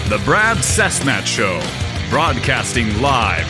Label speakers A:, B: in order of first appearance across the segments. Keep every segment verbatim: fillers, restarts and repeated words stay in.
A: The Brad Cessmat Show, broadcasting live.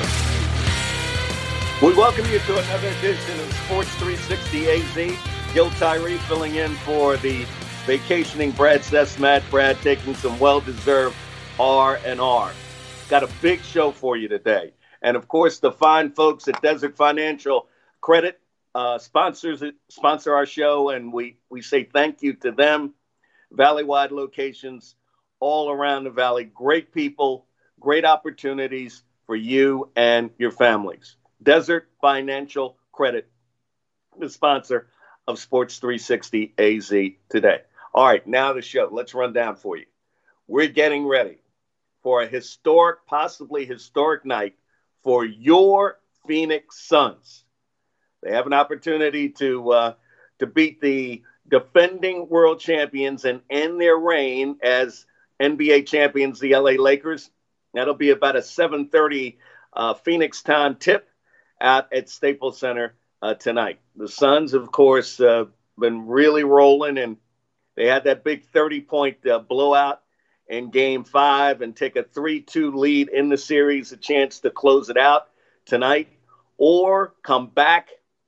B: We welcome you to another edition of Sports three sixty A Z. Gil Tyree filling in for the vacationing Brad Cessmat. Brad taking some well-deserved R and R. Got a big show for you today. And, of course, the fine folks at Desert Financial Credit uh, sponsors sponsor our show, and we, we say thank you to them. Valley-wide locations all around the valley. Great people, great opportunities for you and your families. Desert Financial Credit, the sponsor of Sports three sixty A Z today. All right, now the show. Let's run down for you. We're getting ready for a historic, possibly historic night for your Phoenix Suns. They have an opportunity to uh, to beat the defending world champions and end their reign as N B A champions, the L A Lakers. That'll be about a seven thirty uh, Phoenix time tip out at Staples Center uh, tonight. The Suns, of course, uh, been really rolling, and they had that big thirty-point uh, blowout in Game five and take a three two lead in the series, a chance to close it out tonight, or come back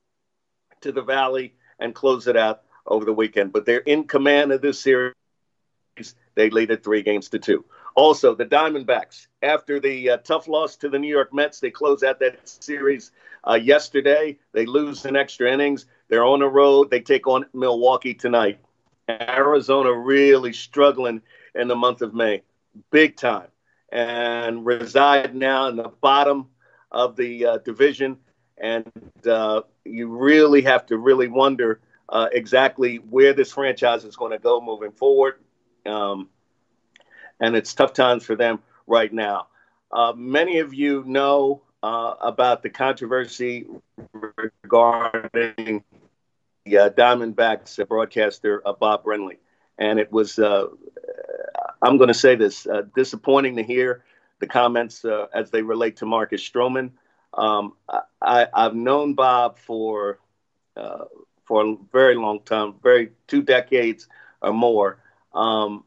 B: to the Valley and close it out over the weekend. But they're in command of this series. They lead it three games to two. Also, the Diamondbacks, after the uh, tough loss to the New York Mets, they close out that series uh, yesterday. They lose in extra innings. They're on the road. They take on Milwaukee tonight. Arizona really struggling in the month of May, big time, and reside now in the bottom of the uh, division. And uh, you really have to really wonder uh, exactly where this franchise is going to go moving forward. Um, and it's tough times for them right now. Uh, many of you know uh, about the controversy regarding the uh, Diamondbacks broadcaster, uh, Bob Brenly. And it was, uh, I'm going to say this, uh, disappointing to hear the comments uh, as they relate to Marcus Stroman. Um, I, I've known Bob for uh, for a very long time, very two decades or more. Um,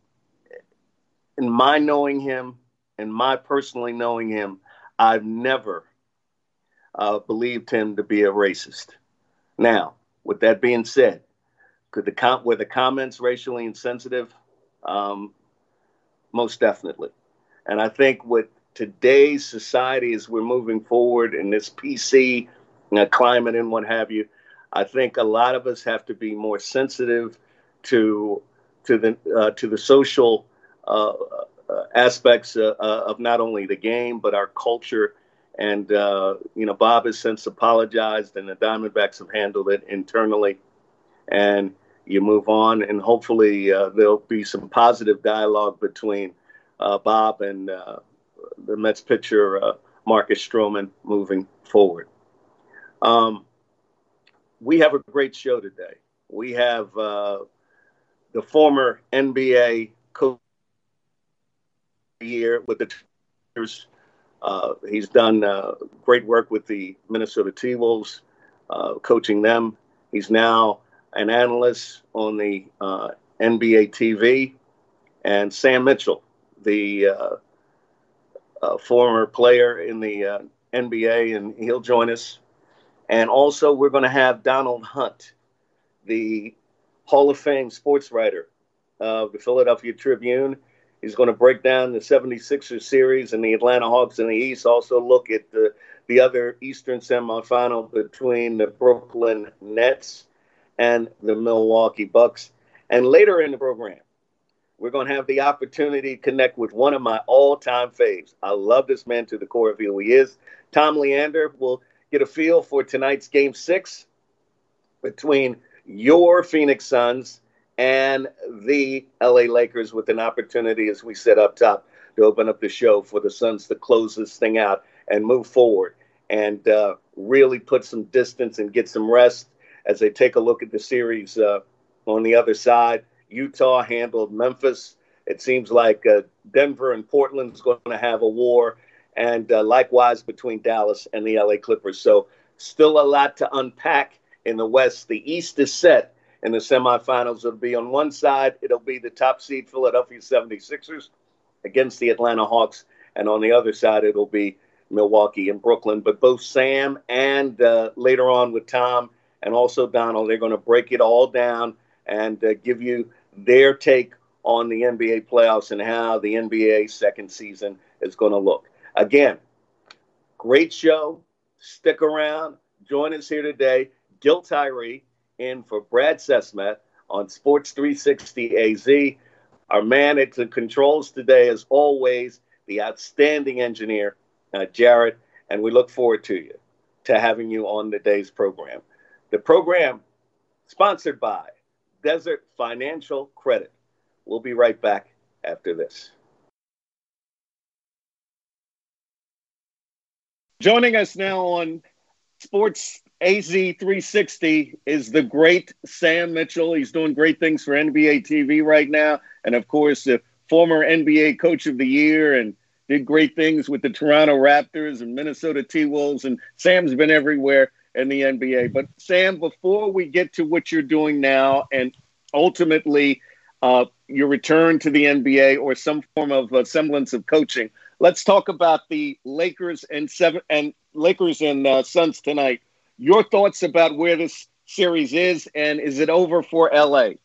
B: in my knowing him, and my personally knowing him, I've never uh, believed him to be a racist. Now, with that being said, could the com- were the comments racially insensitive? Um, most definitely. And I think with today's society, as we're moving forward in this P C you know, climate and what have you, I think a lot of us have to be more sensitive to to the uh, to the social uh, uh, aspects uh, uh, of not only the game but our culture. And uh, you know, Bob has since apologized, and the Diamondbacks have handled it internally. And you move on, and hopefully uh, there'll be some positive dialogue between uh, Bob and uh, the Mets pitcher, uh, Marcus Stroman, moving forward. Um, we have a great show today. We have uh, the former N B A coach here with the Tigers. Uh, he's done uh, great work with the Minnesota T-Wolves, uh, coaching them. He's now an analyst on the uh, N B A T V. And Sam Mitchell, the uh, uh, former player in the uh, N B A, and he'll join us. And also we're going to have Donald Hunt, the Hall of Fame sports writer of the Philadelphia Tribune. He's going to break down the seventy-sixers series and the Atlanta Hawks in the East. Also look at the, the other Eastern semifinal between the Brooklyn Nets and the Milwaukee Bucks. And later in the program, we're going to have the opportunity to connect with one of my all-time faves. I love this man to the core of who he is. Tom Leander will get a feel for tonight's Game six between your Phoenix Suns and the L A Lakers, with an opportunity, as we said up top, to open up the show for the Suns to close this thing out and move forward and uh, really put some distance and get some rest as they take a look at the series uh, on the other side. Utah handled Memphis. It seems like uh, Denver and Portland is going to have a war, and uh, likewise between Dallas and the L A Clippers. So still a lot to unpack in the West. The East is set in the semifinals. It'll be on one side, it'll be the top seed Philadelphia seventy-sixers against the Atlanta Hawks. And on the other side, it'll be Milwaukee and Brooklyn. But both Sam and uh, later on with Tom and also Donald, they're going to break it all down and uh, give you their take on the N B A playoffs and how the N B A second season is going to look. Again, great show. Stick around. Join us here today. Gil Tyree in for Brad Sesmet on Sports three sixty A Z. Our man at the controls today, as always, the outstanding engineer, uh, Jared, and we look forward to you, to having you on today's program. The program sponsored by Desert Financial Credit. We'll be right back after this. Joining us now on Sports A Z three sixty is the great Sam Mitchell. He's doing great things for N B A T V right now. And, of course, the former N B A Coach of the Year and did great things with the Toronto Raptors and Minnesota T-Wolves. And Sam's been everywhere in the N B A. But, Sam, before we get to what you're doing now and ultimately uh, your return to the N B A or some form of uh, semblance of coaching, let's talk about the Lakers and seven and Lakers and uh, Suns tonight. Your thoughts about where this series is, and is it over for L A?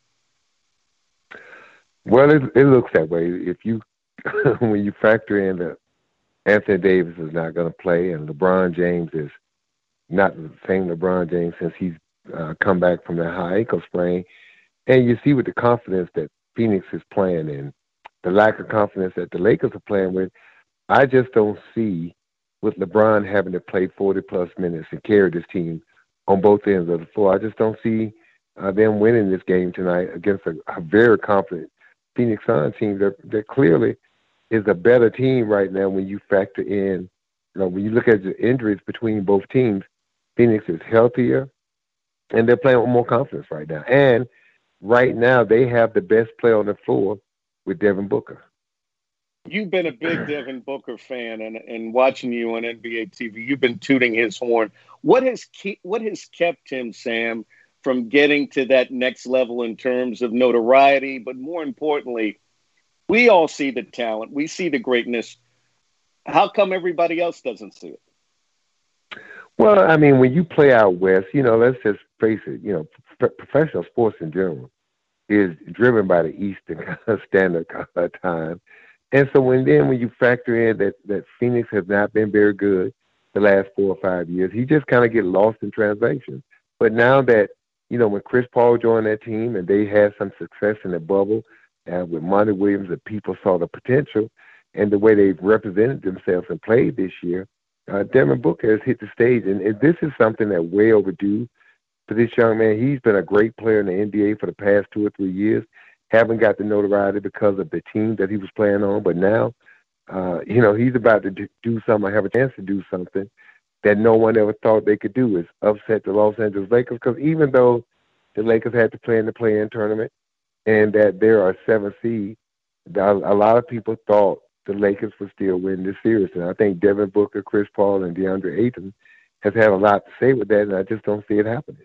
C: Well, it, it looks that way. If you, when you factor in that Anthony Davis is not going to play, and LeBron James is not the same LeBron James since he's uh, come back from that high ankle sprain, and you see with the confidence that Phoenix is playing and the lack of confidence that the Lakers are playing with, I just don't see with LeBron having to play forty-plus minutes and carry this team on both ends of the floor. I just don't see uh, them winning this game tonight against a, a very confident Phoenix Suns team that, that clearly is a better team right now when you factor in, you know, when you look at the injuries between both teams, Phoenix is healthier and they're playing with more confidence right now. And right now they have the best player on the floor with Devin Booker.
B: You've been a big Devin Booker fan, and, and watching you on N B A T V, you've been tooting his horn. What has ke- what has kept him, Sam, from getting to that next level in terms of notoriety? But more importantly, we all see the talent. We see the greatness. How come everybody else doesn't see it?
C: Well, I mean, when you play out west, you know, let's just face it, you know, p- professional sports in general is driven by the Eastern Standard Time. And so when then when you factor in that, that Phoenix has not been very good the last four or five years, he just kind of get lost in translation. But now that, you know, when Chris Paul joined that team and they had some success in the bubble uh, with Monty Williams, and people saw the potential and the way they've represented themselves and played this year, uh, Devin Booker has hit the stage. And, and this is something that way overdue for this young man. He's been a great player in the N B A for the past two or three years. Haven't got the notoriety because of the team that he was playing on, but now, uh, you know, he's about to do something, have a chance to do something that no one ever thought they could do, is upset the Los Angeles Lakers. Because even though the Lakers had to play in the play-in tournament and that there are seven seed, a lot of people thought the Lakers would still win this series. And I think Devin Booker, Chris Paul, and DeAndre Ayton has had a lot to say with that, and I just don't see it happening.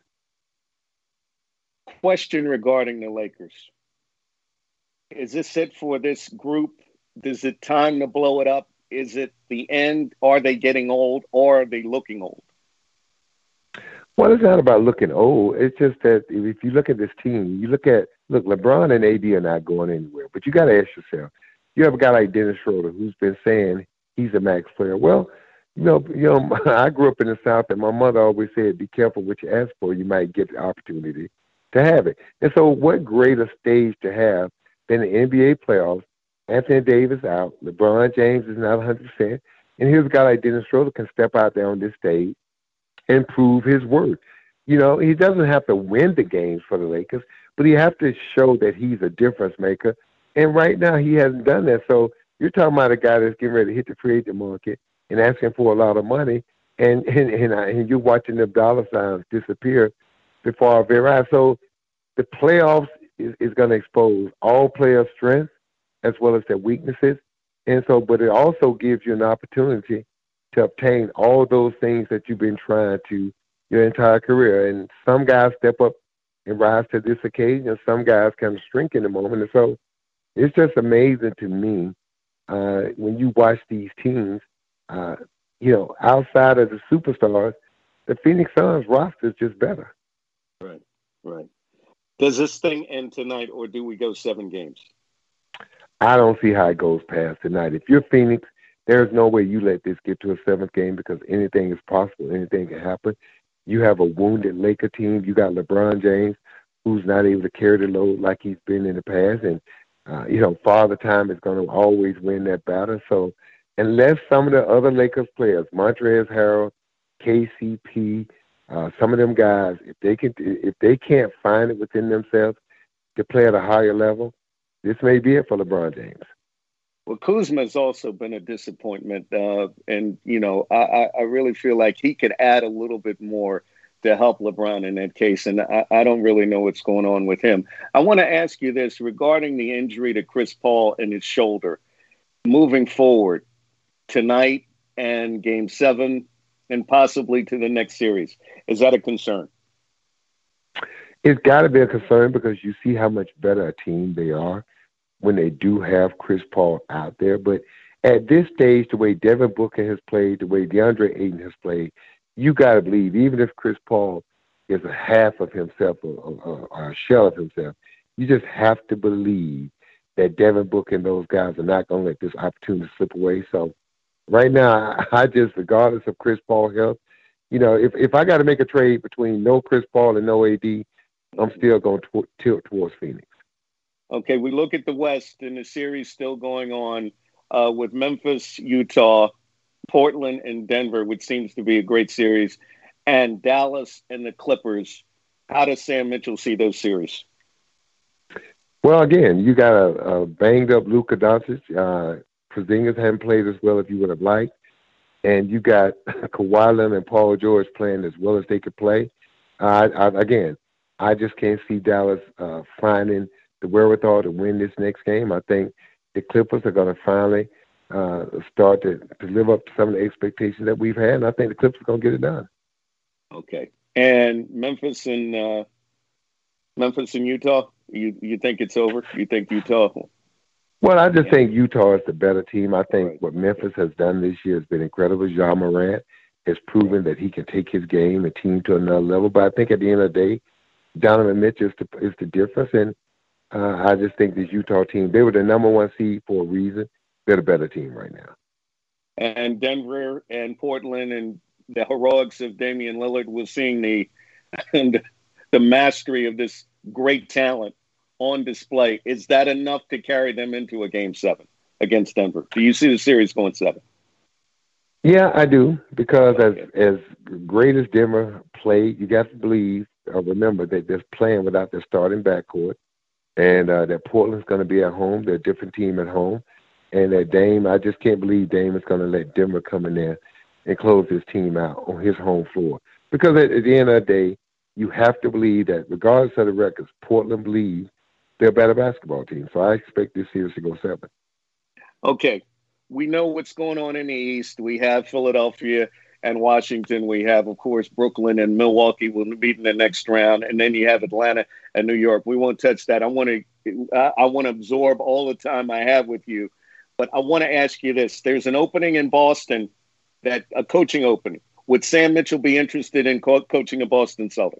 B: Question regarding the Lakers. Is this it for this group? Is it time to blow it up? Is it the end? Are they getting old, or are they looking old?
C: Well, it's not about looking old. It's just that if you look at this team, you look at, look, LeBron and A D are not going anywhere. But you got to ask yourself, you have a guy like Dennis Schroeder who's been saying he's a max player. Well, you know, you know, I grew up in the South, and my mother always said, be careful what you ask for. You might get the opportunity to have it. And so what greater stage to have than the N B A playoffs? Anthony Davis out, LeBron James is not one hundred percent, and here's a guy like Dennis Schroeder can step out there on this stage and prove his worth. You know, he doesn't have to win the games for the Lakers, but he has to show that he's a difference maker, and right now he hasn't done that. So you're talking about a guy that's getting ready to hit the free agent market and asking for a lot of money, and and, and, and you're watching the dollar signs disappear before our very eyes. So the playoffs is, is going to expose all players' strengths as well as their weaknesses. And so, but it also gives you an opportunity to obtain all those things that you've been trying to your entire career. And some guys step up and rise to this occasion, and some guys kind of shrink in the moment. And so it's just amazing to me uh, when you watch these teams, uh, you know, outside of the superstars, the Phoenix Suns roster is just better.
B: Right, right. Does this thing end tonight, or do we go seven games?
C: I don't see how it goes past tonight. If you're Phoenix, there's no way you let this get to a seventh game because anything is possible. Anything can happen. You have a wounded Laker team. You got LeBron James, who's not able to carry the load like he's been in the past. And, uh, you know, Father Time is going to always win that battle. So unless some of the other Lakers players, Montrezl Harrell, K C P, uh, some of them guys, if they can, if they can't find it within themselves to play at a higher level, this may be it for LeBron James.
B: Well, Kuzma's also been a disappointment, uh, and you know, I, I really feel like he could add a little bit more to help LeBron in that case, and I, I don't really know what's going on with him. I want to ask you this regarding the injury to Chris Paul in his shoulder. Moving forward tonight and Game Seven, and possibly to the next series, is that a concern?
C: It's got to be a concern because you see how much better a team they are when they do have Chris Paul out there. But at this stage, the way Devin Booker has played, the way DeAndre Ayton has played, you got to believe, even if Chris Paul is a half of himself or, or, or a shell of himself, you just have to believe that Devin Booker and those guys are not going to let this opportunity slip away. So right now, I just, regardless of Chris Paul's health, you know, if, if I got to make a trade between no Chris Paul and no A D, I'm still going to tw- tilt towards Phoenix.
B: Okay, we look at the West, and the series still going on uh, with Memphis, Utah, Portland, and Denver, which seems to be a great series, and Dallas and the Clippers. How does Sam Mitchell see those series?
C: Well, again, you got a, a banged-up Luka Doncic. Uh, Porzingis hadn't played as well as you would have liked, and you got Kawhi Leonard and Paul George playing as well as they could play. Uh, I, again, I just can't see Dallas uh, finding the wherewithal to win this next game. I think the Clippers are going to finally uh, start to, to live up to some of the expectations that we've had, and I think the Clippers are going to get it done.
B: Okay. And Memphis and uh, Memphis and Utah, you you think it's over? You think Utah?
C: Well, I just yeah. think Utah is the better team. I think
B: right.
C: what Memphis has done this year has been incredible. Ja Morant has proven that he can take his game and team to another level. But I think at the end of the day, Donovan Mitchell is the, is the difference, and uh, I just think this Utah team, they were the number one seed for a reason. They're the better team right now.
B: And Denver and Portland and the heroics of Damian Lillard, we're seeing the, the the mastery of this great talent on display. Is that enough to carry them into a game seven against Denver? Do you see the series going seven?
C: Yeah, I do, because
B: okay.
C: as as great as Denver played, you got to believe or remember that they're playing without their starting backcourt, and uh, that Portland's going to be at home. They're a different team at home. And that Dame, I just can't believe Dame is going to let Denver come in there and close his team out on his home floor. Because at, at the end of the day, you have to believe that regardless of the records, Portland believes they're a better basketball team. So I expect this series to go seven.
B: Okay. We know what's going on in the East. We have Philadelphia and Washington. We have, of course, Brooklyn and Milwaukee will meet in the next round. And then you have Atlanta and New York. We won't touch that. I want to I, I want to absorb all the time I have with you. But I want to ask you this. There's an opening in Boston, that a coaching opening. Would Sam Mitchell be interested in co- coaching a Boston Celtics?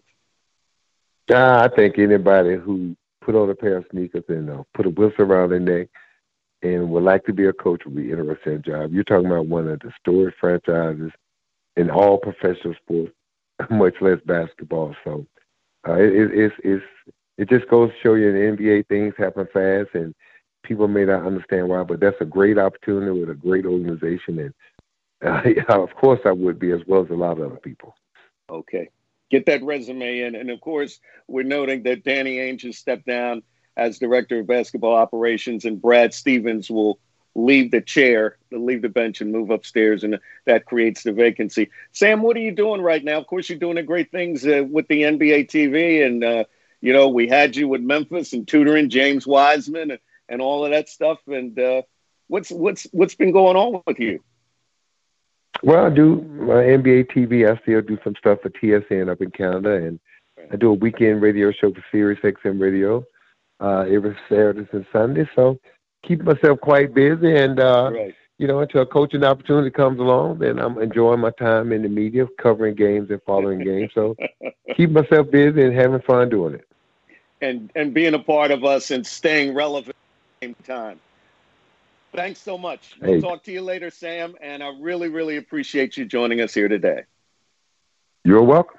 C: Uh, I think anybody who put on a pair of sneakers and uh, put a whistle around their neck and would like to be a coach would be interested in a job. You're talking about one of the storied franchises in all professional sports, much less basketball. So uh, it, it, it's, it's, it just goes to show you in the N B A things happen fast, and people may not understand why, but that's a great opportunity with a great organization. And, uh, yeah, of course, I would be, as well as a lot of other people.
B: Okay. Get that resume in. And, of course, we're noting that Danny Ainge has stepped down as Director of Basketball Operations, and Brad Stevens will leave the chair, leave the bench and move upstairs, and that creates the vacancy. Sam, what are you doing right now? Of course, you're doing the great things uh, with the N B A T V. And, uh, you know, we had you with Memphis and tutoring James Wiseman and, and all of that stuff. And uh, what's what's what's been going on with you?
C: Well, I do uh, N B A T V. I still do some stuff for T S N up in Canada, and I do a weekend radio show for Sirius X M Radio uh, every Saturdays and Sundays. So keep myself quite busy, and uh,
B: right.
C: you know, until a coaching opportunity comes along, then I'm enjoying my time in the media, covering games and following games. So keep myself busy and having fun doing it.
B: And and being a part of us and staying relevant at the same time. Thanks so much. We'll
C: hey.
B: talk to you later, Sam, and I really, really appreciate you joining us here today.
C: You're welcome.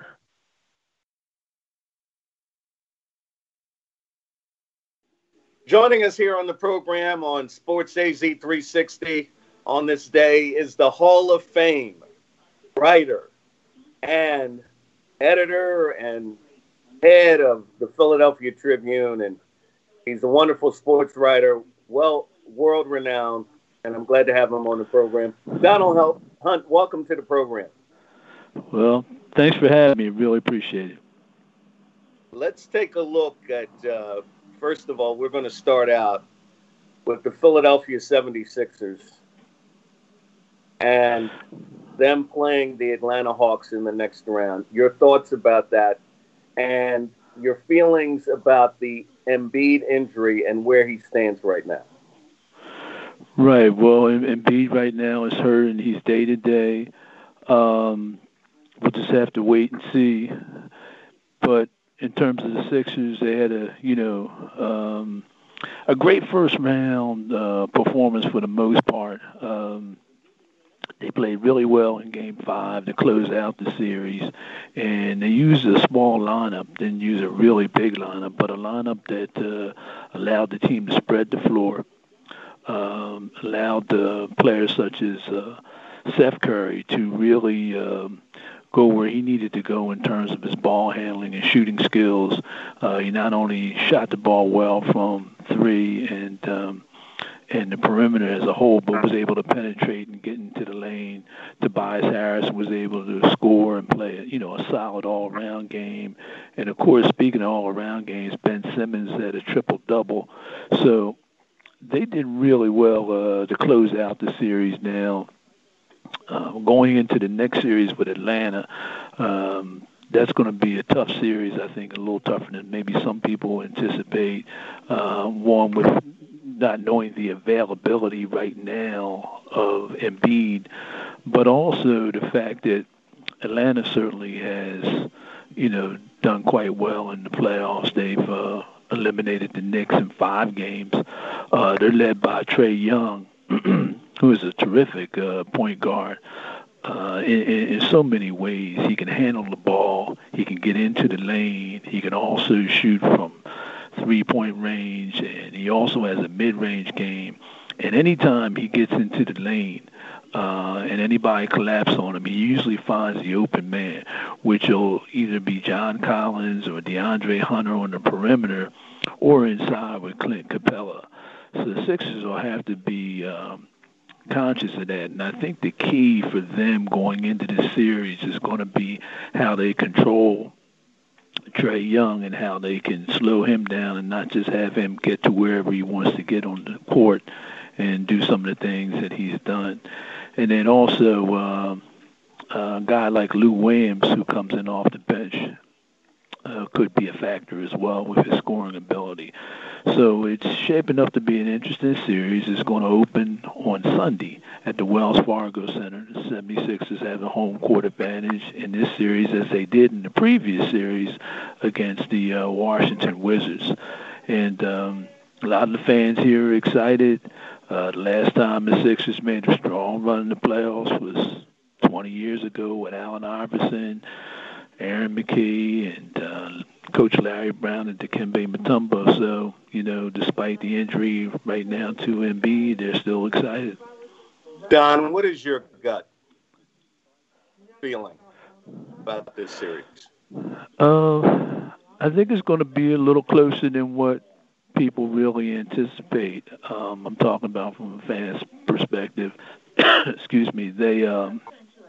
B: Joining us here on the program on Sports A Z three sixty on this day is the Hall of Fame writer and editor and head of the Philadelphia Tribune, and he's a wonderful sports writer, well, world-renowned, and I'm glad to have him on the program. Donald Hunt, welcome to the program.
D: Well, thanks for having me. Really appreciate it.
B: Let's take a look at, uh, first of all, we're going to start out with the Philadelphia seventy-sixers and them playing the Atlanta Hawks in the next round. Your thoughts about that and your feelings about the Embiid injury and where he stands right now.
D: Right. Well, Embiid right now is hurt and he's day to day. Um, we'll just have to wait and see. But in terms of the Sixers, they had a, you know, um, a great first round uh, performance for the most part. Um, They played really well in Game Five to close out the series, and they used a small lineup. Didn't use a really big lineup, but a lineup that uh, allowed the team to spread the floor, um, allowed uh, players such as uh, Seth Curry to really um, go where he needed to go in terms of his ball handling and shooting skills. Uh, he not only shot the ball well from three and um, and the perimeter as a whole, but was able to penetrate and get into the lane. Tobias Harris was able to score and play, you know, a solid all-around game. And, of course, speaking of all-around games, Ben Simmons had a triple-double. So they did really well uh, to close out the series now. Uh, going into the next series with Atlanta, um, that's going to be a tough series, I think, a little tougher than maybe some people anticipate. Uh, one with not knowing the availability right now of Embiid, but also the fact that Atlanta certainly has, you know, done quite well in the playoffs. They've uh, eliminated the Knicks in five games. Uh, they're led by Trae Young, who is a terrific uh, point guard. Uh, in, in so many ways, he can handle the ball. He can get into the lane. He can also shoot from three-point range, and he also has a mid-range game. And anytime he gets into the lane uh, and anybody collapses on him, he usually finds the open man, which will either be John Collins or DeAndre Hunter on the perimeter or inside with Clint Capella. So the Sixers will have to be um, conscious of that. And I think the key for them going into this series is going to be how they control Trae Young and how they can slow him down and not just have him get to wherever he wants to get on the court and do some of the things that he's done. And then also uh, a guy like Lou Williams, who comes in off the bench, uh, could be a factor as well with his scoring ability. So it's shaping up to be an interesting series. It's going to open on Sunday at the Wells Fargo Center. The seventy-sixers have a home court advantage in this series, as they did in the previous series against the uh, Washington Wizards. And um, a lot of the fans here are excited. Uh, the last time the Sixers made a strong run in the playoffs was twenty years ago with Allen Iverson, Aaron McKee, and uh, Coach Larry Brown and Dikembe Mutombo. So, you know, despite the injury right now to Embiid, they're still excited.
B: Don, what is your gut feeling about this series?
D: Uh, I think it's going to be a little closer than what people really anticipate. Um, I'm talking about from a fan's perspective. Excuse me. They, um,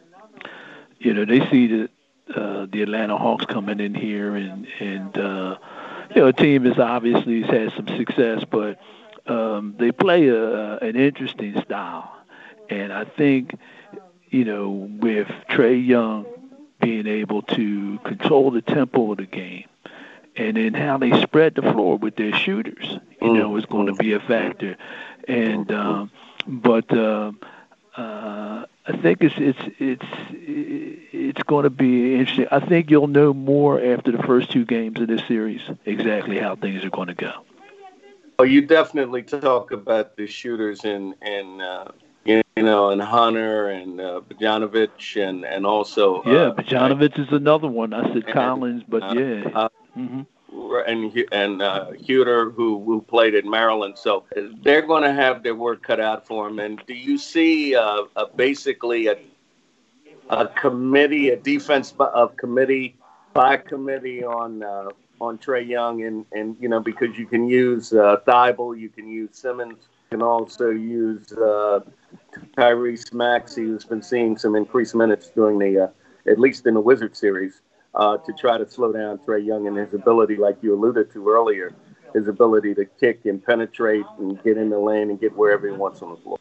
D: you know, they see that uh, the Atlanta Hawks coming in here, and and uh, you know, a team is obviously has had some success, but um, they play a, an interesting style, and I think, you know, with Trae Young being able to control the tempo of the game, and then how they spread the floor with their shooters, you know, is going to be a factor. And um, but uh, uh, I think it's it's it's it's going to be interesting. I think you'll know more after the first two games of this series exactly how things are going to go.
B: Well, you definitely talk about the shooters in in uh, you know and Hunter and uh, Bogdanovic and and also
D: yeah,
B: uh,
D: Bogdanovic is another one. I said
B: and,
D: Collins, but
B: uh,
D: yeah.
B: Uh,
D: mm-hmm.
B: And and uh, Huter, who who played in Maryland, so they're going to have their work cut out for them. And do you see uh, a, basically a a committee, a defense of committee by committee on uh, on Trae Young, and, and you know because you can use uh, Thibault, you can use Simmons, you can also use uh, Tyrese Maxey, who's been seeing some increased minutes during the uh, at least in the Wizard series. Uh, to try to slow down Trae Young and his ability, like you alluded to earlier, his ability to kick and penetrate and get in the lane and get wherever he wants on the floor.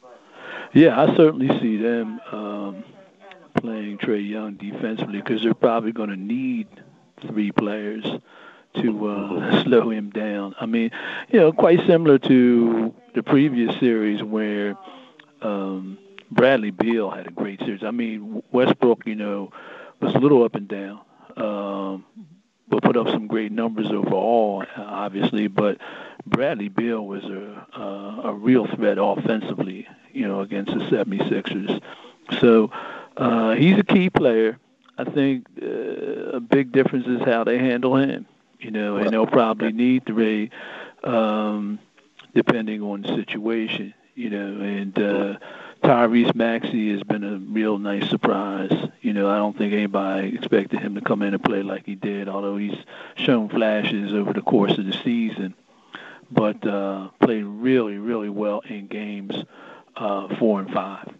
D: Yeah, I certainly see them um, playing Trae Young defensively because they're probably going to need three players to uh, slow him down. I mean, you know, quite similar to the previous series where um, Bradley Beal had a great series. I mean, Westbrook, you know, was a little up and down, um, but put up some great numbers overall, obviously. But Bradley Beal was a, a, a real threat offensively, you know, against the seventy-sixers. So uh, he's a key player. I think uh, a big difference is how they handle him, you know, and they'll probably need three um, depending on the situation, you know, and uh, Tyrese Maxey has been a real nice surprise. You know, I don't think anybody expected him to come in and play like he did, although he's shown flashes over the course of the season. But uh, played really, really well in games uh, four and five.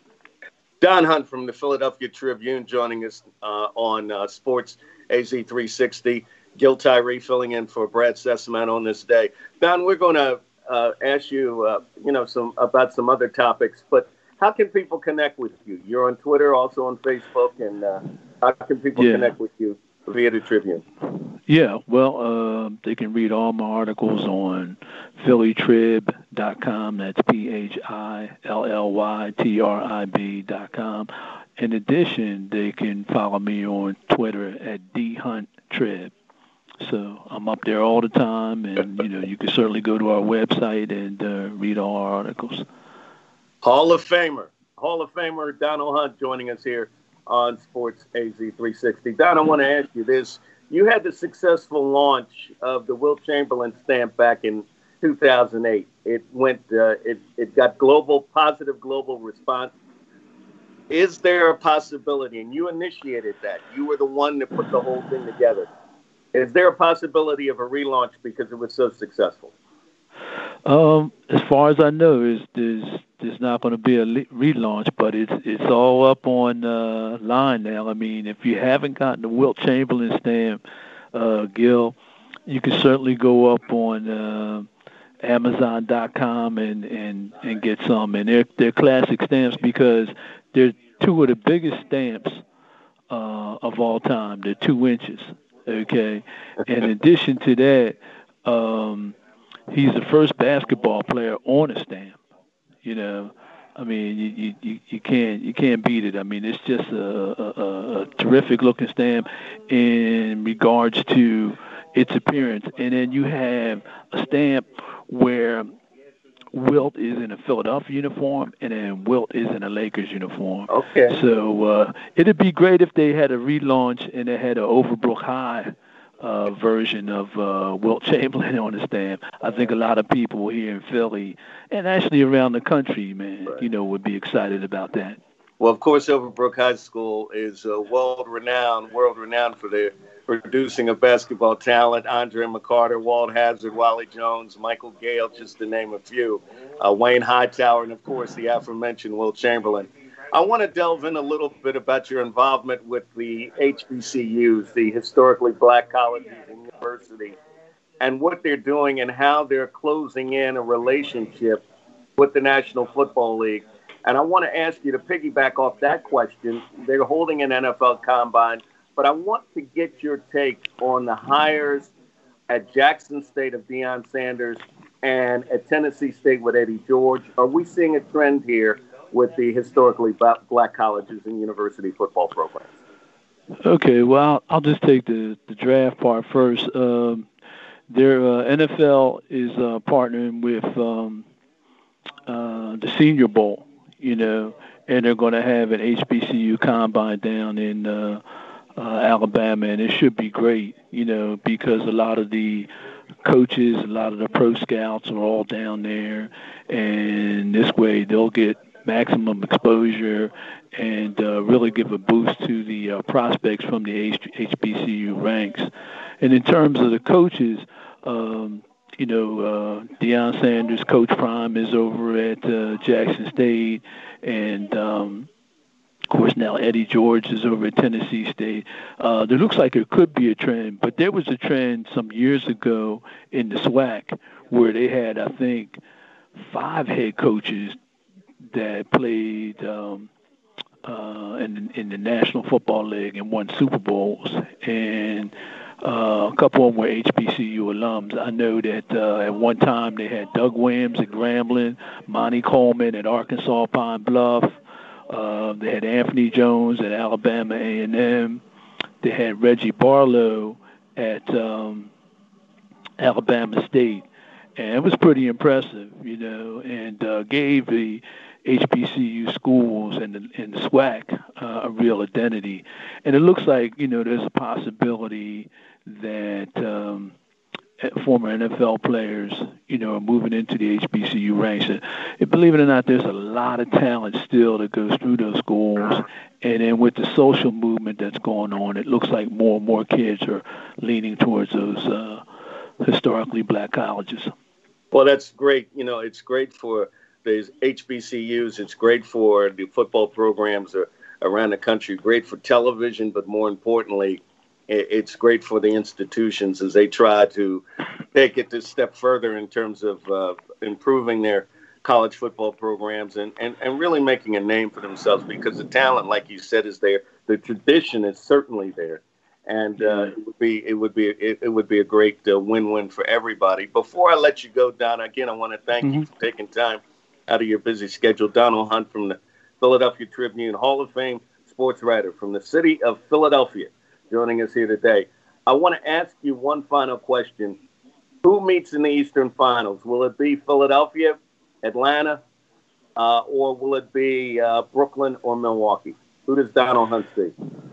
B: Don Hunt from the Philadelphia Tribune joining us uh, on uh, Sports A Z three sixty. Gil Tyree filling in for Brad Sessamant on this day. Don, we're going to uh, ask you, uh, you know, some about some other topics, but how can people connect with you? You're on Twitter, also on Facebook, and uh, how can people
D: yeah.
B: connect with you via the Tribune?
D: Yeah, well, uh, they can read all my articles on Philly Trib dot com. That's P H I L L Y T R I B dot com. In addition, they can follow me on Twitter at D Hunt Trib. So I'm up there all the time, and, you know, you can certainly go to our website and uh, read all our articles.
B: Hall of Famer, Hall of Famer Donald Hunt joining us here on Sports A Z three sixty. Don, I want to ask you this. You had the successful launch of the Wilt Chamberlain stamp back in two thousand eight. It went, uh, it, it got global, positive global response. Is there a possibility, and you initiated that, you were the one that put the whole thing together. Is there a possibility of a relaunch because it was so successful?
D: Um, as far as I know, is there's there's not going to be a le- relaunch, but it's it's all up on uh, line now. I mean, if you haven't gotten the Wilt Chamberlain stamp, uh, Gil, you can certainly go up on uh, Amazon dot com and, and, and get some. And they're they're classic stamps because they're two of the biggest stamps uh, of all time. They're two inches. Okay. In addition to that, um, he's the first basketball player on a stamp. You know, I mean, you, you, you can't you can't beat it. I mean, it's just a, a, a terrific looking stamp in regards to its appearance. And then you have a stamp where Wilt is in a Philadelphia uniform, and then Wilt is in a Lakers uniform.
B: Okay.
D: So uh, it'd be great if they had a relaunch and they had an Overbrook High uh, version of uh, Wilt Chamberlain on the stamp. I think a lot of people here in Philly and actually around the country, man, right. you know, would be excited about that.
B: Well, of course, Overbrook High School is uh, world-renowned, world-renowned for their producing of basketball talent. Andre McCarter, Walt Hazard, Wally Jones, Michael Gale, just to name a few. Uh, Wayne Hightower, and, of course, the aforementioned Wilt Chamberlain. I want to delve in a little bit about your involvement with the H B C Us, the historically black colleges and universities, and what they're doing and how they're closing in a relationship with the National Football League. And I want to ask you to piggyback off that question. They're holding an N F L Combine, but I want to get your take on the hires at Jackson State of Deion Sanders and at Tennessee State with Eddie George. Are we seeing a trend here with the historically black colleges and university football programs?
D: Okay, well, I'll just take the, the draft part first. Um, their uh, N F L is uh, partnering with um, uh, the Senior Bowl, you know, and they're going to have an H B C U combine down in uh, uh, Alabama, and it should be great, you know, because a lot of the coaches, a lot of the pro scouts are all down there, and this way they'll get maximum exposure and uh, really give a boost to the uh, prospects from the H- HBCU ranks. And in terms of the coaches, um, you know, uh, Deion Sanders, Coach Prime is over at uh, Jackson State, and um, of course now Eddie George is over at Tennessee State. Uh, there looks like there could be a trend, but there was a trend some years ago in the SWAC where they had, I think, five head coaches that played um, uh, in, in the National Football League and won Super Bowls, and uh, a couple of them were H B C U alums. I know that uh, at one time they had Doug Williams at Grambling, Monty Coleman at Arkansas Pine Bluff. Uh, they had Anthony Jones at Alabama A and M. They had Reggie Barlow at um, Alabama State. And it was pretty impressive, you know, and uh, gave the H B C U schools and the, and the SWAC uh, a real identity. And it looks like, you know, there's a possibility that um, former N F L players, you know, are moving into the H B C U ranks. And believe it or not, there's a lot of talent still that goes through those schools. And then with the social movement that's going on, it looks like more and more kids are leaning towards those uh, historically black colleges.
B: Well, that's great. You know, it's great for the H B C Us. It's great for the football programs around the country, great for television, but more importantly, it's great for the institutions as they try to take it a step further in terms of uh, improving their college football programs and, and, and really making a name for themselves, because the talent, like you said, is there. The tradition is certainly there. And uh, it would be it would be it, it would be a great uh, win-win for everybody. Before I let you go, Don, again, I want to thank mm-hmm. you for taking time out of your busy schedule. Donald Hunt from the Philadelphia Tribune, Hall of Fame sports writer from the city of Philadelphia, joining us here today. I want to ask you one final question. Who meets in the Eastern Finals? Will it be Philadelphia, Atlanta, uh, or will it be uh, Brooklyn or Milwaukee? Who does Donald Hunt see?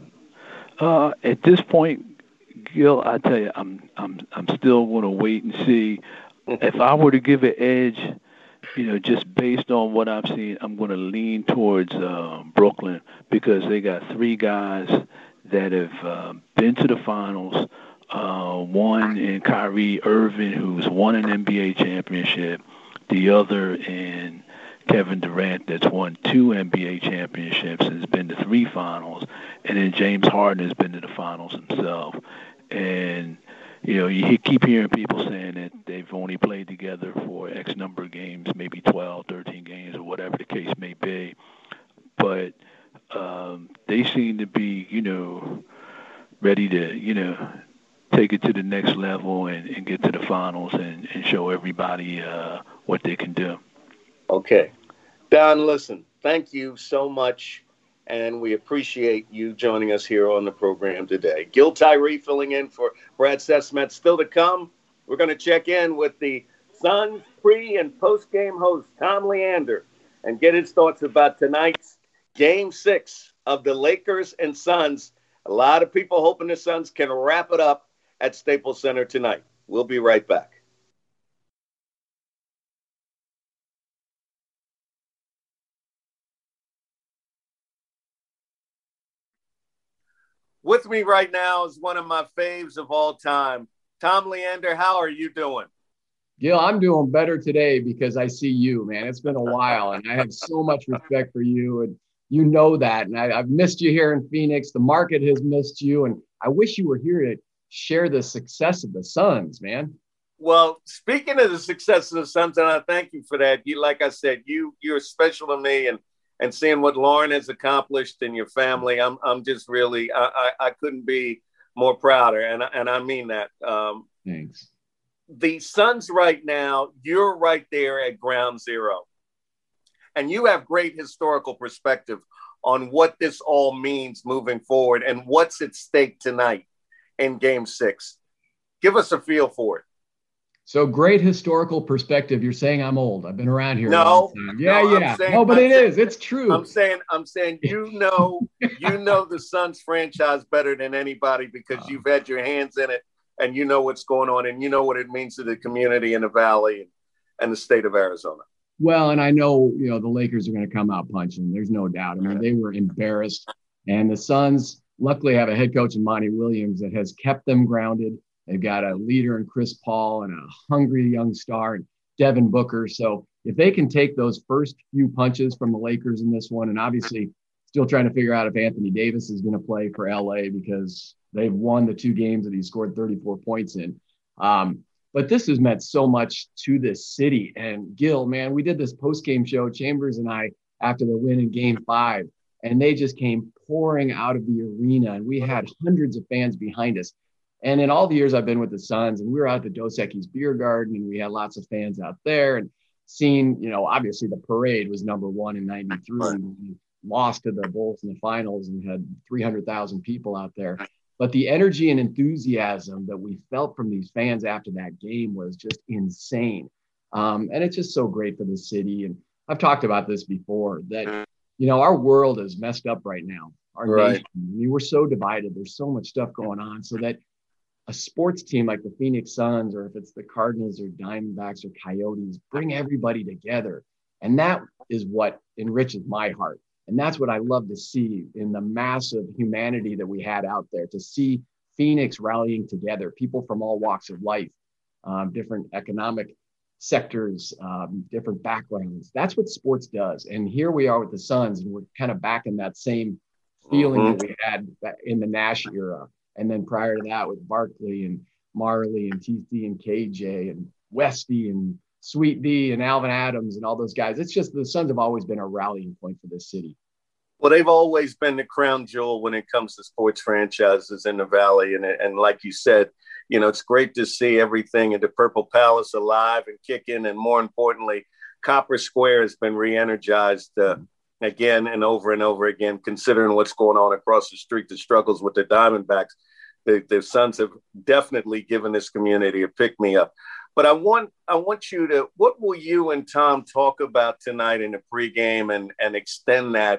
D: Uh, at this point, Gil, I tell you, I'm I'm I'm still going to wait and see. If I were to give an edge, you know, just based on what I've seen, I'm going to lean towards uh, Brooklyn, because they got three guys that have uh, been to the finals. Uh, one in Kyrie Irving, who's won an N B A championship. The other in Kevin Durant, that's won two N B A championships and has been to three finals. And then James Harden has been to the finals himself. And, you know, you keep hearing people saying that they've only played together for X number of games, maybe twelve, thirteen games, or whatever the case may be. But um, they seem to be, you know, ready to, you know, take it to the next level and, and get to the finals and, and show everybody uh, what they can do.
B: Okay. Don, listen, thank you so much, and we appreciate you joining us here on the program today. Gil Tyree filling in for Brad Sesmet. Still to come, we're going to check in with the Suns pre- and post-game host, Tom Leander, and get his thoughts about tonight's Game six of the Lakers and Suns. A lot of people hoping the Suns can wrap it up at Staples Center tonight. We'll be right back. With me right now is one of my faves of all time. Tom Leander, how are you doing?
E: Gil, I'm doing better today because I see you, man. It's been a while, and I have so much respect for you, and you know that. And I, I've missed you here in Phoenix. The market has missed you, and I wish you were here to share the success of the Suns, man.
B: Well, speaking of the success of the Suns, and I thank you for that. You, like I said, you you're special to me, and and seeing what Lauren has accomplished in your family, I'm I'm just really I I, I couldn't be more prouder, and and I mean that. Um,
E: Thanks.
B: the Suns right now, you're right there at ground zero. And you have great historical perspective on what this all means moving forward and what's at stake tonight in game six. Give us a feel for it.
E: So great historical perspective. You're saying I'm old. I've been around here.
B: No,
E: yeah,
B: no,
E: yeah.
B: Saying,
E: no, but
B: I'm
E: it
B: saying,
E: is. It's true.
B: I'm saying, I'm saying, you know, you know the Suns franchise better than anybody because uh, you've had your hands in it and you know what's going on and you know what it means to the community in the Valley and, and the state of Arizona.
E: Well, and I know, you know, the Lakers are going to come out punching. There's no doubt. I mean, they were embarrassed. And the Suns luckily have a head coach in Monty Williams that has kept them grounded. They've got a leader in Chris Paul and a hungry young star in Devin Booker. So if they can take those first few punches from the Lakers in this one, and obviously still trying to figure out if Anthony Davis is going to play for L A because they've won the two games that he scored thirty-four points in. Um, but this has meant so much to this city. And Gil, man, we did this post-game show, Chambers and I, after the win in game five, and they just came pouring out of the arena. And we had hundreds of fans behind us. And in all the years I've been with the Suns, and we were out at the Dos Equis Beer Garden, and we had lots of fans out there, and seeing, you know, obviously the parade was number one in ninety-three. Right. We lost to the Bulls in the finals and had three hundred thousand people out there. But the energy and enthusiasm that we felt from these fans after that game was just insane. Um, and it's just so great for the city. And I've talked about this before, that, you know, our world is messed up right now. Our
B: right.
E: nation, I mean, we're so divided. There's so much stuff going on, so that a sports team like the Phoenix Suns, or if it's the Cardinals or Diamondbacks or Coyotes, bring everybody together. And that is what enriches my heart. And that's what I love to see in the massive humanity that we had out there, to see Phoenix rallying together, people from all walks of life, um, different economic sectors, um, different backgrounds. That's what sports does. And here we are with the Suns, and we're kind of back in that same feeling mm-hmm. that we had in the Nash era. And then prior to that with Barkley and Marley and T C and K J and Westy and Sweet D and Alvin Adams and all those guys. It's just the Suns have always been a rallying point for this city.
B: Well, they've always been the crown jewel when it comes to sports franchises in the Valley. And, and like you said, you know, it's great to see everything in the Purple Palace alive and kicking. And more importantly, Copper Square has been re-energized uh, again and over and over again, considering what's going on across the street, the struggles with the Diamondbacks. The, the Suns have definitely given this community a pick-me-up. But I want I want you to, what will you and Tom talk about tonight in the pregame and, and extend that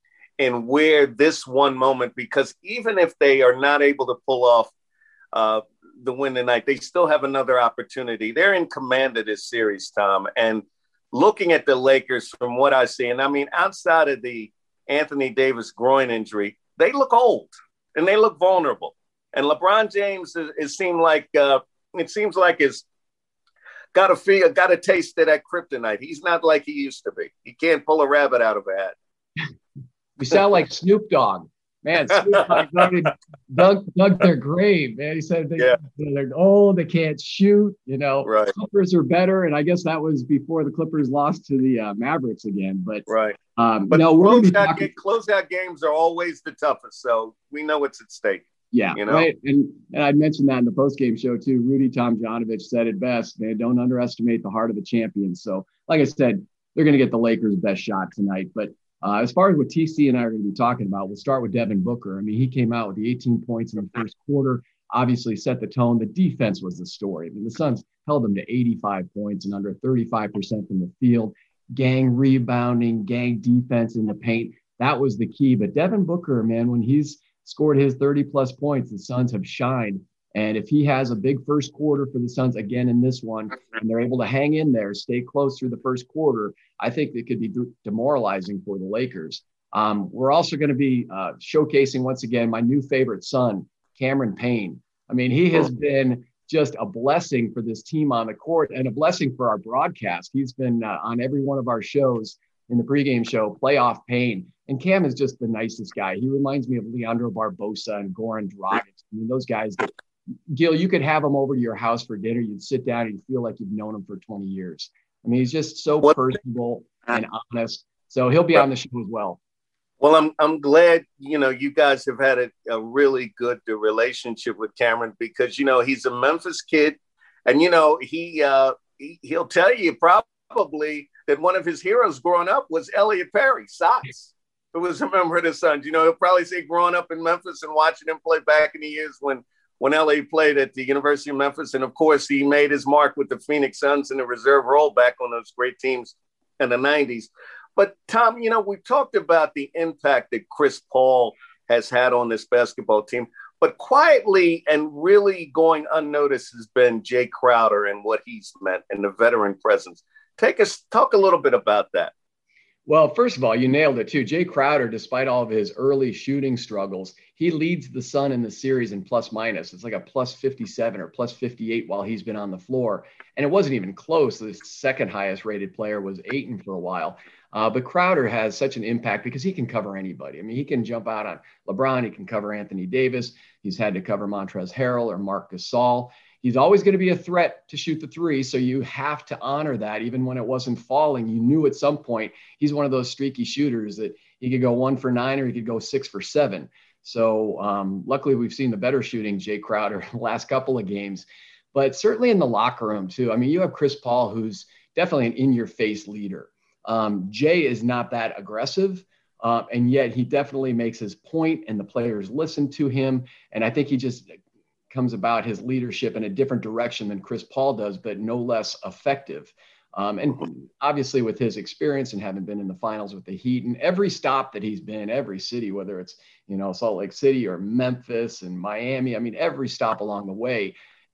B: and where this one moment, because even if they are not able to pull off uh, the win tonight, they still have another opportunity. They're in command of this series, Tom. And looking at the Lakers from what I see, and I mean, outside of the Anthony Davis groin injury, they look old and they look vulnerable. And LeBron James, it, it seemed like uh, it seems like it's got a feel, got a taste of that kryptonite. He's not like he used to be. He can't pull a rabbit out of a hat.
E: We sound like Snoop Dogg. Man, Snoop Dogg dug, dug their grave, man. He said they,
B: yeah.
E: they're old, they can't shoot, you know.
B: Right.
E: Clippers are better, and I guess that was before the Clippers lost to the uh, Mavericks again. But
B: right.
E: Um,
B: but
E: no, we're
B: closeout,
E: talking-
B: closeout games are always the toughest, so we know what's at stake.
E: Yeah,
B: you know?
E: right. And and I mentioned that in the post-game show too. Rudy Tomjanovich said it best, man. Don't underestimate the heart of a champion. So, like I said, they're going to get the Lakers' best shot tonight. But uh, as far as what T C and I are going to be talking about, we'll start with Devin Booker. I mean, he came out with the eighteen points in the first quarter, obviously set the tone. The defense was the story. I mean, the Suns held them to eighty-five points and under thirty-five percent from the field. Gang rebounding, gang defense in the paint. That was the key. But Devin Booker, man, when he's scored his thirty plus points, the Suns have shined. And if he has a big first quarter for the Suns again in this one, and they're able to hang in there, stay close through the first quarter, I think it could be demoralizing for the Lakers. Um, we're also going to be uh, showcasing once again my new favorite son, Cameron Payne. I mean, he has been just a blessing for this team on the court and a blessing for our broadcast. He's been uh, on every one of our shows in the pregame show, Playoff Payne. And Cam is just the nicest guy. He reminds me of Leandro Barbosa and Goran Dragic. I mean, those guys that, Gil, you could have him over to your house for dinner. You'd sit down and you feel like you've known him for twenty years. I mean, he's just so personable and honest. So he'll be on the show as well.
B: Well, I'm I'm glad, you know, you guys have had a, a really good relationship with Cameron because, you know, he's a Memphis kid And, you know, he, uh, he, he'll tell you probably that one of his heroes growing up was Elliot Perry, Sox, who was a member of the Suns. You know, he'll probably say growing up in Memphis and watching him play back in the years when, when L A played at the University of Memphis. And, of course, he made his mark with the Phoenix Suns in the reserve role back on those great teams in the nineties. But, Tom, you know, we've talked about the impact that Chris Paul has had on this basketball team. But quietly and really going unnoticed has been Jay Crowder and what he's meant and the veteran presence. Take us, talk a little bit about that.
E: Well, first of all, you nailed it too. Jay Crowder, despite all of his early shooting struggles, he leads the Sun in the series in plus minus. It's like a plus fifty-seven or plus fifty-eight while he's been on the floor. And it wasn't even close. The second highest rated player was Ayton for a while. Uh, but Crowder has such an impact because he can cover anybody. I mean, he can jump out on LeBron. He can cover Anthony Davis. He's had to cover Montrezl Harrell or Marc Gasol. He's always going to be a threat to shoot the three. So you have to honor that. Even when it wasn't falling, you knew at some point he's one of those streaky shooters that he could go one for nine or he could go six for seven. So um, luckily we've seen the better shooting Jay Crowder the last couple of games, but certainly in the locker room too. I mean, you have Chris Paul, who's definitely an in-your-face leader. Um, Jay is not that aggressive, uh, and yet he definitely makes his point and the players listen to him. And I think he just comes about his leadership in a different direction than Chris Paul does, but no less effective. Um, and obviously with his experience and having been in the finals with the Heat and every stop that he's been, every city, whether it's, you know, Salt Lake City or Memphis and Miami, I mean, every stop along the way,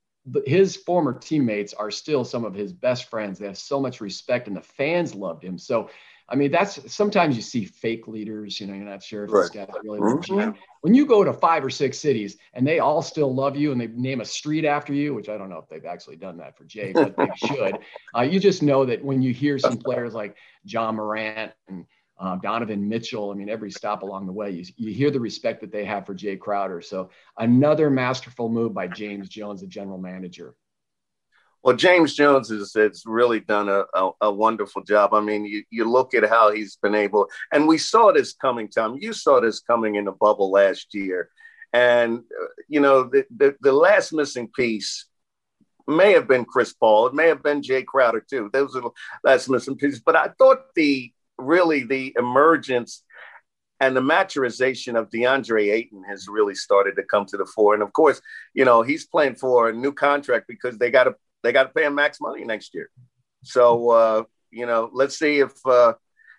E: his former teammates are still some of his best friends. They have so much respect and the fans loved him. So, I mean, that's sometimes you see fake leaders, you know, you're not sure if right. this guy really loves you. When you go to five or six cities and they all still love you and they name a street after you, which I don't know if they've actually done that for Jay, but they should. Uh, you just know that when you hear some players like John Morant and Um, Donovan Mitchell, I mean, every stop along the way, you, you hear the respect that they have for Jay Crowder. So another masterful move by James Jones, the general manager.
B: Well, James Jones has, has really done a, a, a wonderful job. I mean, you, you look at how he's been able, and we saw this coming, Tom. You saw this coming in the bubble last year. And, uh, you know, the, the, the last missing piece may have been Chris Paul. It may have been Jay Crowder, too. Those are the last missing pieces. But I thought the really the emergence and the maturization of DeAndre Ayton has really started to come to the fore. And of course, you know, he's playing for a new contract because they got to, they got to pay him max money next year. So, uh, you know, let's see if, uh,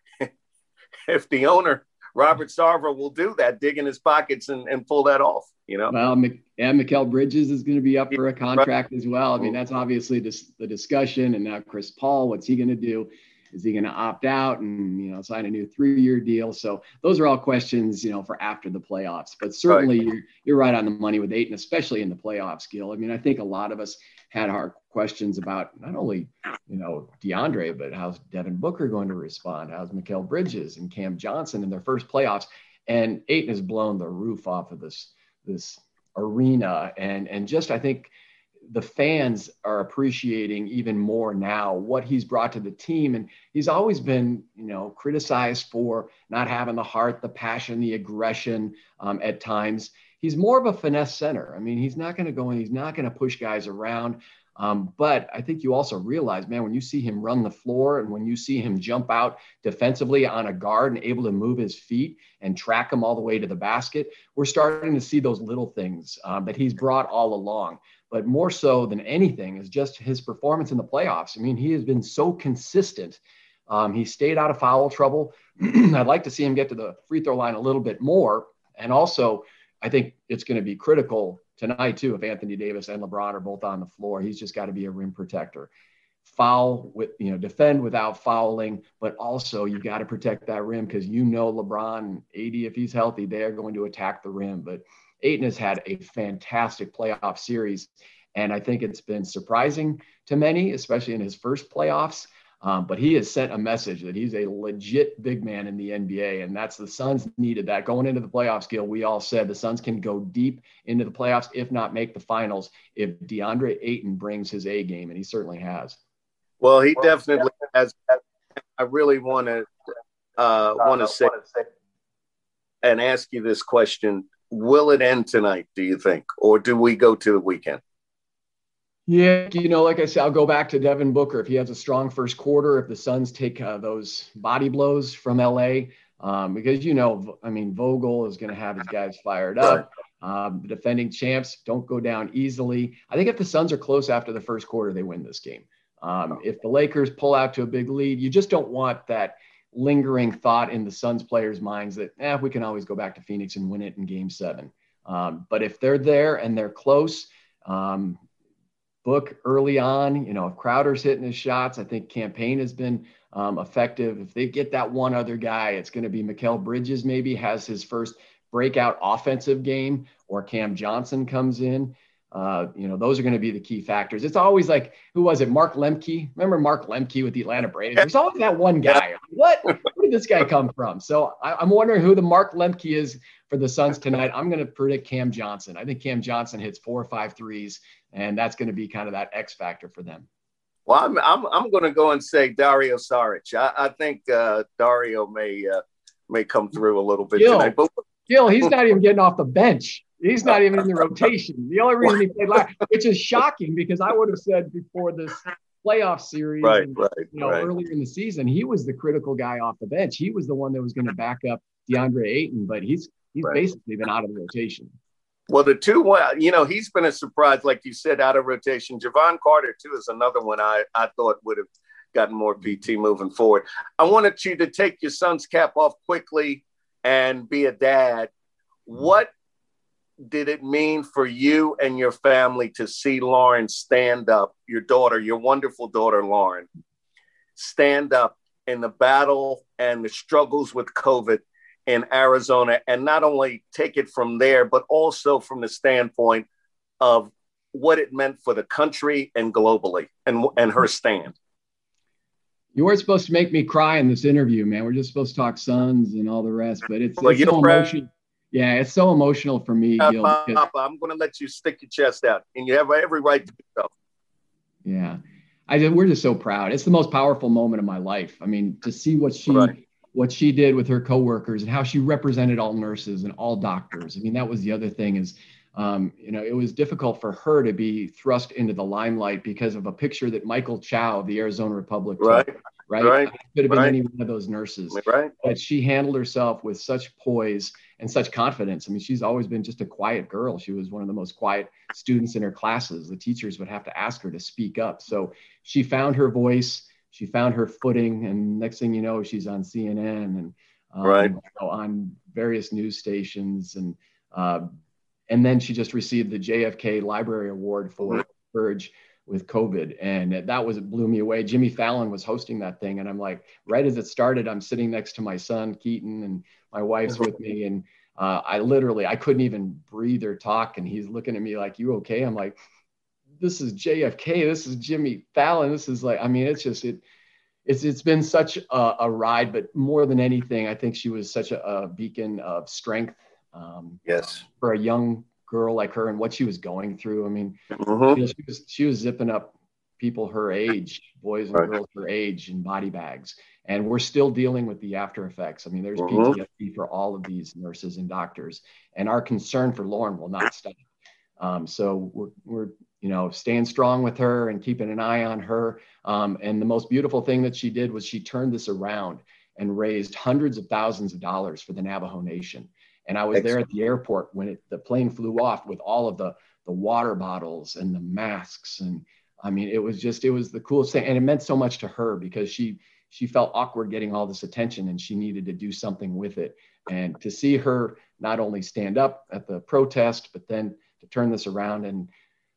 B: if the owner, Robert Sarver, will do that, dig in his pockets and, and pull that off, you know?
E: Well, and Mikal Bridges is going to be up for a contract as well. I mean, that's obviously dis- the discussion. And now Chris Paul, what's he going to do? Is he going to opt out and, you know, sign a new three-year deal? So those are all questions, you know, for after the playoffs. But certainly right. You're, you're right on the money with Ayton, especially in the playoffs, Gil. I mean, I think a lot of us had our questions about not only, you know, DeAndre, but how's Devin Booker going to respond? How's Mikal Bridges and Cam Johnson in their first playoffs? And Ayton has blown the roof off of this, this arena. And, and just, I think, the fans are appreciating even more now what he's brought to the team. And he's always been, you know, criticized for not having the heart, the passion, the aggression um, at times. He's more of a finesse center. I mean, he's not going to go in, he's not going to push guys around. Um, but I think you also realize, man, when you see him run the floor and when you see him jump out defensively on a guard and able to move his feet and track him all the way to the basket, we're starting to see those little things um, that he's brought all along. But more so than anything is just his performance in the playoffs. I mean, he has been so consistent. Um, he stayed out of foul trouble. I'd like to see him get to the free throw line a little bit more. And also, I think it's going to be critical tonight, too, if Anthony Davis and LeBron are both on the floor. He's just got to be a rim protector. Foul with, you know, defend without fouling, but also you got to protect that rim because you know LeBron and A D, if he's healthy, they are going to attack the rim. But Ayton has had a fantastic playoff series, and I think it's been surprising to many, especially in his first playoffs. Um, but he has sent a message that he's a legit big man in the N B A, and that's the Suns needed that. Going into the playoffs, Gil, we all said the Suns can go deep into the playoffs, if not make the finals, if DeAndre Ayton brings his A game, and he certainly has.
B: Well, he definitely has. I really want to uh, want to say and ask you this question. Will it end tonight, do you think? Or do we go to the weekend?
E: Yeah, you know, like I said, I'll go back to Devin Booker. If he has a strong first quarter, if the Suns take uh, those body blows from L A, um, because, you know, I mean, Vogel is going to have his guys fired up. Um, the defending champs don't go down easily. I think if the Suns are close after the first quarter, they win this game. Um, if the Lakers pull out to a big lead, you just don't want that lingering thought in the Suns players' minds that, eh, we can always go back to Phoenix and win it in game seven. Um, but if they're there and they're close, um, Book early on, you know, if Crowder's hitting his shots, I think Campaign has been um, effective. If they get that one other guy, it's going to be Mikal Bridges maybe has his first breakout offensive game, or Cam Johnson comes in. Uh, you know, those are going to be the key factors. It's always like, who was it? Mark Lemke. Remember Mark Lemke with the Atlanta Braves? There's always that one guy. What? Where did this guy come from? So I, I'm wondering who the Mark Lemke is for the Suns tonight. I'm going to predict Cam Johnson. I think Cam Johnson hits four or five threes, and that's going to be kind of that X factor for them.
B: Well, I'm I'm, I'm going to go and say Dario Saric. I, I think uh, Dario may uh, may come through a little bit
E: Gil,
B: tonight. But
E: Gil, he's not even getting off the bench. He's not even in the rotation. The only reason he played last, which is shocking because I would have said before this playoff series,
B: right,
E: and,
B: right,
E: you know,
B: right.
E: earlier in the season, he was the critical guy off the bench. He was the one that was going to back up DeAndre Ayton, but he's he's
B: Right.
E: basically been out of the rotation.
B: Well, the two, well, you know, he's been a surprise, like you said, out of rotation. Javon Carter, too, is another one I, I thought would have gotten more P T moving forward. I wanted you to take your son's cap off quickly and be a dad. What did it mean for you and your family to see Lauren stand up, your daughter, your wonderful daughter, Lauren, stand up in the battle and the struggles with COVID in Arizona, and not only take it from there, but also from the standpoint of what it meant for the country and globally, and, and her stand?
E: You weren't supposed to make me cry in this interview, man. We're just supposed to talk Suns and all the rest, but it's,
B: Well,
E: it's
B: you
E: so
B: know,
E: emotional. Yeah, it's so emotional for me,
B: Uh,
E: Gil.
B: Papa,
E: because-
B: I'm going to let you stick your chest out, and you have every right to do so.
E: Yeah, I just, we're just so proud. It's the most powerful moment of my life. I mean, to see what she
B: Right.
E: what she did with her coworkers and how she represented all nurses and all doctors. I mean, that was the other thing is, um, you know, it was difficult for her to be thrust into the limelight because of a picture that Michael Chow of the Arizona Republic took,
B: Right,
E: right?
B: right,
E: It could have been
B: right.
E: any one of those nurses.
B: right?
E: But she handled herself with such poise and such confidence. I mean, she's always been just a quiet girl. She was one of the most quiet students in her classes. The teachers would have to ask her to speak up. So she found her voice, she found her footing, and next thing you know, she's on C N N and um,
B: Right.
E: you know, on various news stations. And uh, and then she just received the J F K Library Award for courage with COVID. And that was, it blew me away. Jimmy Fallon was hosting that thing. And I'm like, right as it started, I'm sitting next to my son, Keaton, and my wife's with me. And uh, I literally, I couldn't even breathe or talk. And he's looking at me like, you okay? I'm like, this is J F K. This is Jimmy Fallon. This is like, I mean, it's just, it, it's, it's been such a, a ride, but more than anything, I think she was such a, a beacon of strength um,
B: Yes.
E: for a young girl like her and what she was going through. I mean,
B: Mhm.
E: you know, she was she was zipping up people her age, boys and
B: Right.
E: girls her age, in body bags, and we're still dealing with the after effects. I mean, there's
B: Mhm.
E: P T S D for all of these nurses and doctors, and our concern for Lauren will not stop. Um, so we're we're you know staying strong with her and keeping an eye on her. Um, and the most beautiful thing that she did was she turned this around and raised hundreds of thousands of dollars for the Navajo Nation. And I was there at the airport when it, the plane flew off with all of the, the water bottles and the masks. And I mean, it was just, it was the coolest thing. And it meant so much to her because she, she felt awkward getting all this attention and she needed to do something with it. And to see her not only stand up at the protest, but then to turn this around and,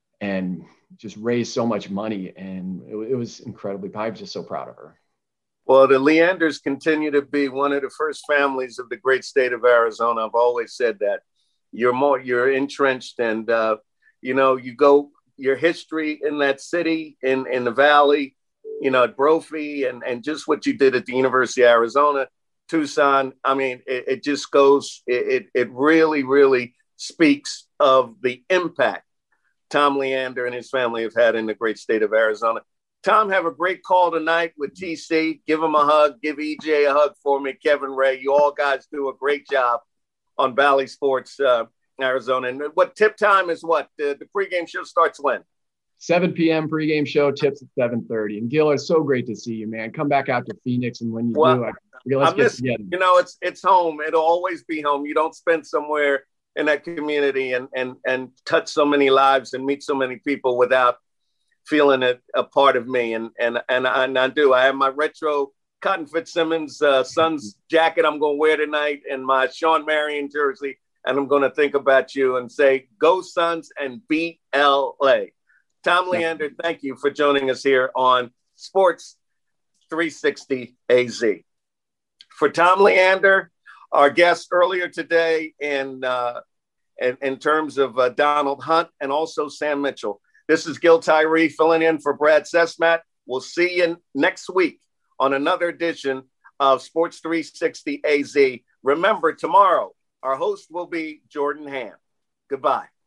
E: and just raise so much money. And it, it was incredibly, I was just so proud of her.
B: Well, the Leanders continue to be one of the first families of the great state of Arizona. I've always said that. You're more, you're entrenched, and uh, you know, you go your history in that city, in in the valley, you know, at Brophy, and and just what you did at the University of Arizona, Tucson. I mean, it, it just goes. It, it it really, really speaks of the impact Tom Leander and his family have had in the great state of Arizona. Tom, have a great call tonight with T C. Give him a hug. Give E J a hug for me. Kevin Ray, you all guys do a great job on Valley Sports uh, Arizona. And what tip time is what? The, the pregame show starts when?
E: seven p.m. pregame show, tips at seven thirty. And Gil, it's so great to see you, man. Come back out to Phoenix, and when you
B: well,
E: do, I, let's
B: I
E: get
B: miss,
E: together.
B: You know, it's it's home. It'll always be home. You don't spend somewhere in that community and and and touch so many lives and meet so many people without feeling it a part of me. And and and I, and I do. I have my retro Cotton Fitzsimmons uh, Suns jacket I'm going to wear tonight, and my Sean Marion jersey, and I'm going to think about you and say, go Suns and beat L A. Tom Leander, thank you for joining us here on Sports three sixty A Z. For Tom Leander, our guest earlier today in, uh, in, in terms of uh, Donald Hunt and also Sam Mitchell, this is Gil Tyree filling in for Brad Cesmat. We'll see you next week on another edition of Sports three sixty A Z. Remember, tomorrow, our host will be Jordan Ham. Goodbye.